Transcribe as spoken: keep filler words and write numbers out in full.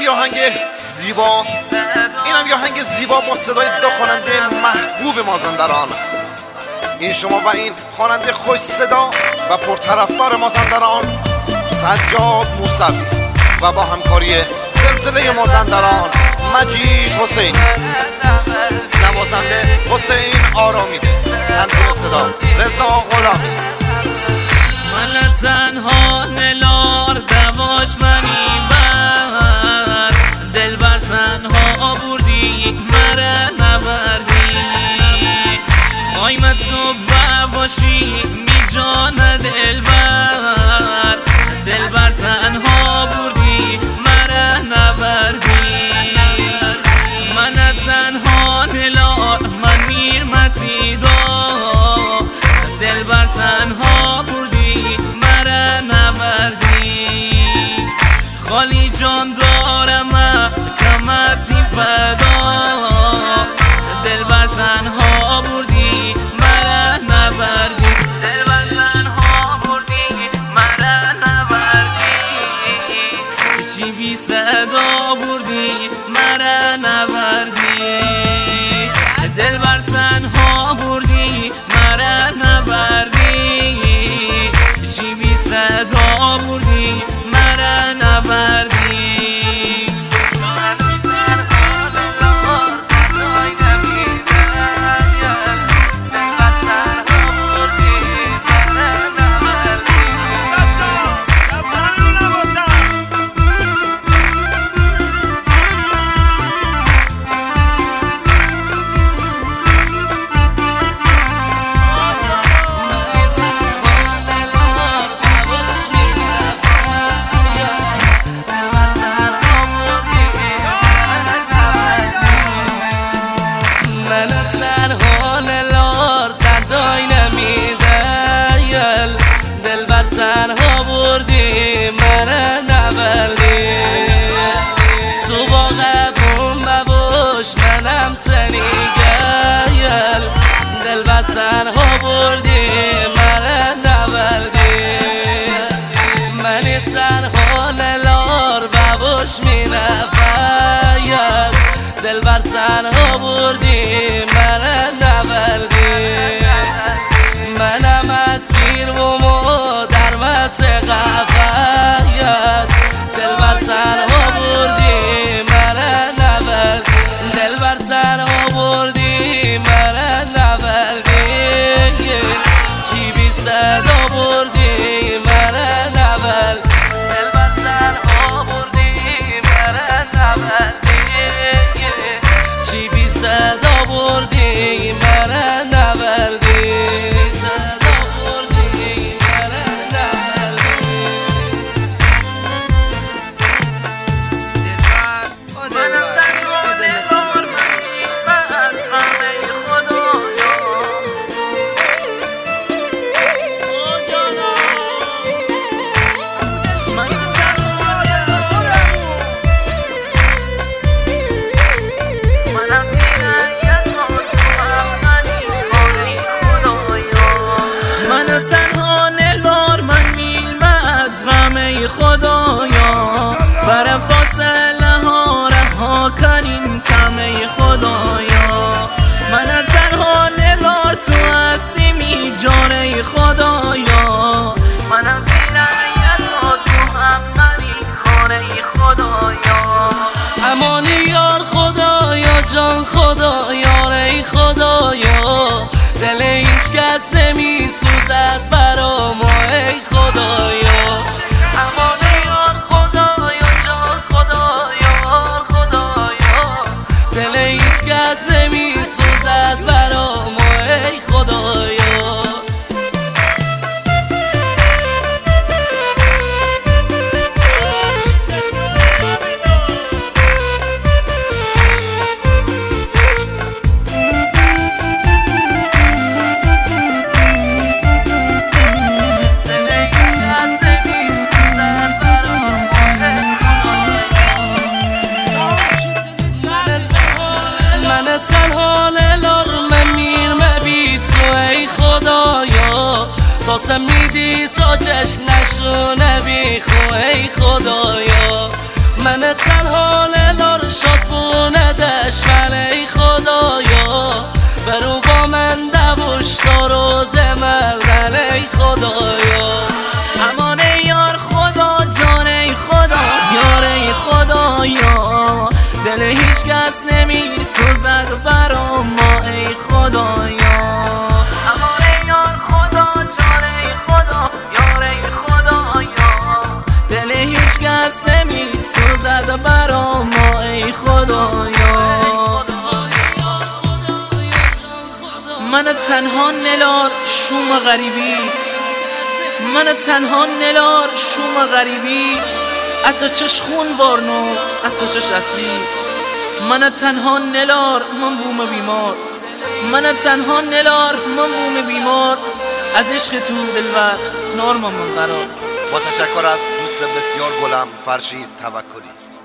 یه آهنگ زیبا، اینم یه آهنگ زیبا با صدای دو خواننده محبوب مازندران. این شما و این خواننده خوش صدا و پرطرفدار مازندران سجاد موسوی و با همکاری سلسله مازندران مجید حسین، نوازنده حسین آرامیده، تنظیم صدا رضا غلامی. من تنها نلار دواش منی بر دل بر تنها بردی مره نبردی آی من تو باشی می جان دل بر دل بر تنها بردی مره نبردی من تنها نلار من میر متیدا دل بر تنها بردی مره نبردی خالی جان دارم کمتی فدا دل بر تنها بردی مره نبردی دل بر تنها بردی مره نبردی چی بی صدا بردی مره نبردی دل بر تنها بردی مره نبردی چی بی صدا بردی مره نبردی تنها بردی منه نبردی تو با قبون ببوش منم تنی گل دل بر تنها بردی منه نبردی منی تنها نلار ببوش می نفیر دل بر تنها بردی منه نبردی منم اسیر و قفایت دل بر تنها بردی مره نبردی دل بر تنها بردی مره نبردی چی بی صدا بردی مره نبردی دل بر تنها بردی مره نبردی چی بی صدا بردی مره نبردی خدایا بر فاصله ها رها کنیم کمه خدایا من تنها نگار تو هستیمی جانه خدایا منم بی‌نهایت ها تو هم منی خانه خدایا امان یار خدایا جان خدایا ای خدایا دل هیچ کس نمی سوزد برا ما ای خدایا قسم میدی تا چشم نشونه بی خو ای خدایا من تنها نلار شاد بوندش ولی خدایا برو با من دوش تا روز مردن ای خدایا امان یار خدا جان ای خدا یار ای خدایا دل هیچ کس نمی سوزد برا ما ای خدایا امان یار خدا جان ای خدا یار ای خدایا دل هیچ کس نمی سوزد برا ما ای خدایا من تنها نلار شوم غریبی من تنها نلار شوم غریبی اتا چش خون وارنو اتا چش اصلی من تنها نلار من ووم بیمار من تنها نلار من ووم بیمار از عشق تو دلور نارم من قرار با تشکر از دوست بسیار گلم فرشید توکلی.